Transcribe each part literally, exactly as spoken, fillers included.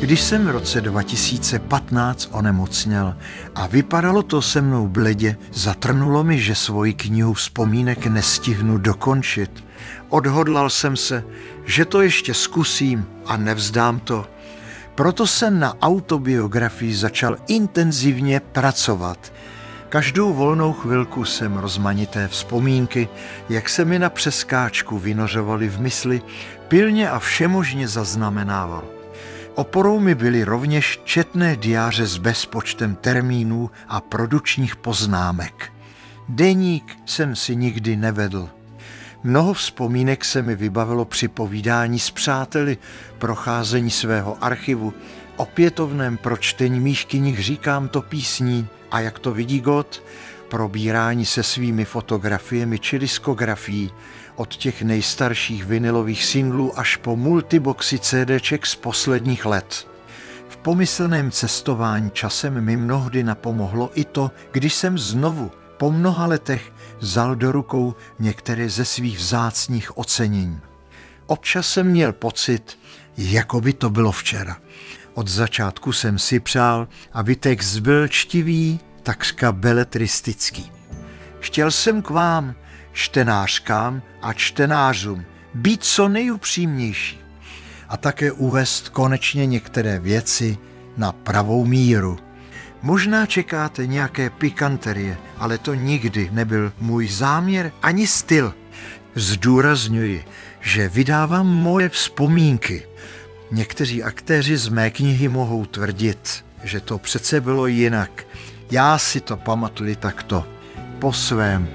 Když jsem v roce dva tisíce patnáct onemocněl a vypadalo to se mnou bledě, zatrnulo mi, že svoji knihu vzpomínek nestihnu dokončit. Odhodlal jsem se, že to ještě zkusím a nevzdám to. Proto jsem na autobiografii začal intenzivně pracovat. Každou volnou chvilku jsem rozmanité vzpomínky, jak se mi na přeskáčku vynořovaly v mysli, pilně a všemožně zaznamenával. Oporou mi byly rovněž četné diáře s bezpočtem termínů a produkčních poznámek. Deník jsem si nikdy nevedl. Mnoho vzpomínek se mi vybavilo při povídání s přáteli, procházení svého archivu, opětovném pročtení mých knih Říkám to písní a Jak to vidí God, probírání se svými fotografiemi či diskografií, od těch nejstarších vinylových singlů až po multiboxy CDček z posledních let. V pomyslném cestování časem mi mnohdy napomohlo i to, když jsem znovu po mnoha letech vzal do rukou některé ze svých vzácných ocenění. Občas jsem měl pocit, jako by to bylo včera. Od začátku jsem si přál, aby text byl čtivý, takřka beletristický. Chtěl jsem k vám, čtenářkám a čtenářům, být co nejupřímnější a také uvést konečně některé věci na pravou míru. Možná čekáte nějaké pikanterie, ale to nikdy nebyl můj záměr ani styl. Zdůrazňuji, že vydávám moje vzpomínky. Někteří aktéři z mé knihy mohou tvrdit, že to přece bylo jinak. Já si to pamatuji takto, po svém.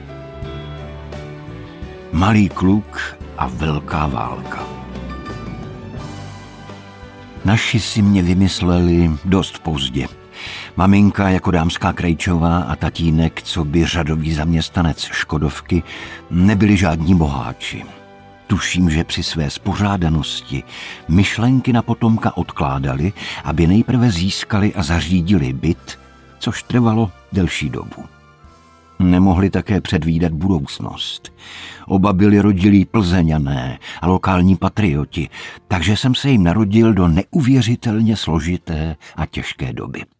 Malý kluk a velká válka. Naši si mě vymysleli dost pozdě. Maminka jako dámská Krejčová a tatínek, co by řadový zaměstnanec Škodovky, nebyli žádní boháči. Tuším, že při své spořádanosti myšlenky na potomka odkládali, aby nejprve získali a zařídili byt, což trvalo delší dobu. Nemohli také předvídat budoucnost. Oba byli rodilí Plzeňané a lokální patrioti, takže jsem se jim narodil do neuvěřitelně složité a těžké doby.